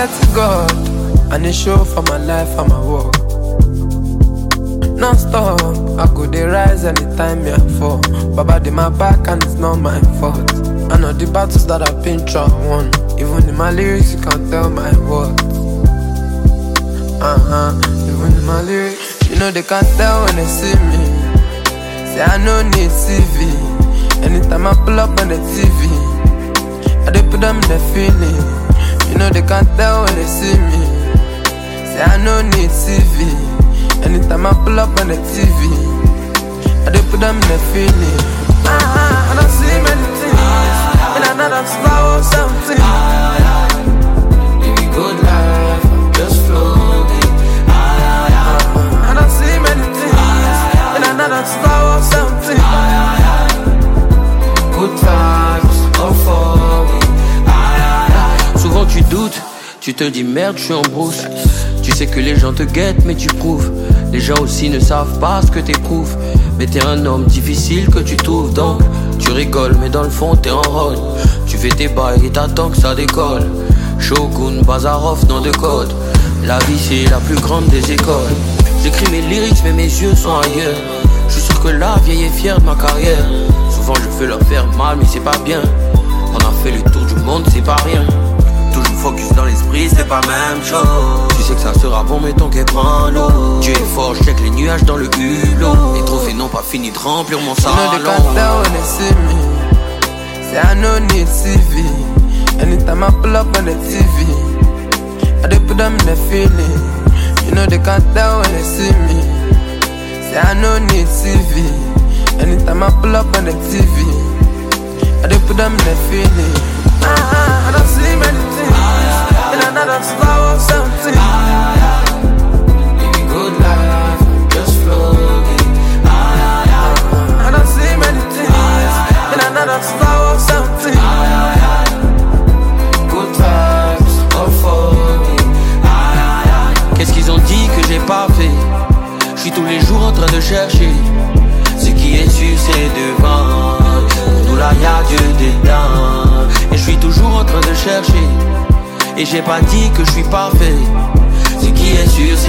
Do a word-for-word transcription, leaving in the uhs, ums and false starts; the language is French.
Almighty God, and a show for my life and my work. Non-stop, I could dey rise anytime me I fall. Baba dey my back and it's not my fault. I know the battles that I've been through and won. Even in my lyrics you can't tell my words. Uh-huh, even in my lyrics, you know they can't tell when they see me. Say I no need C V. Anytime I pull up on the T V, I dey put them in the feeling. You know they can't tell when they see me. Say I no need C V. Anytime I pull up on the T V, I dey put them in the feeling. Uh-huh, I don't see many things in another slow something. Living good life, I'm just floating. Uh-huh, I don't see many things in another slow something. Good vibes, all for me. Souvent tu doutes, tu te dis merde, je suis en brousse. Tu sais que les gens te guettent mais tu prouves. Les gens aussi ne savent pas ce que t'éprouves. Mais t'es un homme difficile que tu trouves. Donc tu rigoles mais dans le fond t'es en rôle. Tu fais tes bails et t'attends que ça décolle. Shogun, Bazarov, nom de code. La vie c'est la plus grande des écoles. J'écris mes lyrics mais mes yeux sont ailleurs. Je suis sûr que la vieille est fière de ma carrière. Souvent je veux leur faire mal mais c'est pas bien. On a fait le tour du monde, c'est pas rien. Toujours focus dans l'esprit, c'est pas même chose. Tu sais que ça sera bon, mais ton quai prend l'eau. Tu es fort, je check les nuages dans le hulot. Les trophées n'ont pas fini de remplir mon salon. You know they can't tell when they see me. Say I no need C V. Anytime I pull up on the T V, I dey put them in the feeling. You know they can't tell when they see me. Say I no need C V. Anytime I pull up on the T V, I dey put them in the feeling. Uh-huh, I don't see many things in another slow something. Living good life, I'm just floating. Uh-huh, I don't see many things in another slow something. Good vibes, all for me. Qu'est-ce qu'ils ont dit que j'ai pas fait? Je suis tous les jours en train de chercher. Ce qui est sûr c'est devant. Pour nous là y'a Dieu dedans. Et je suis toujours en train de chercher. Et j'ai pas dit que je suis parfait. Ce qui est sûr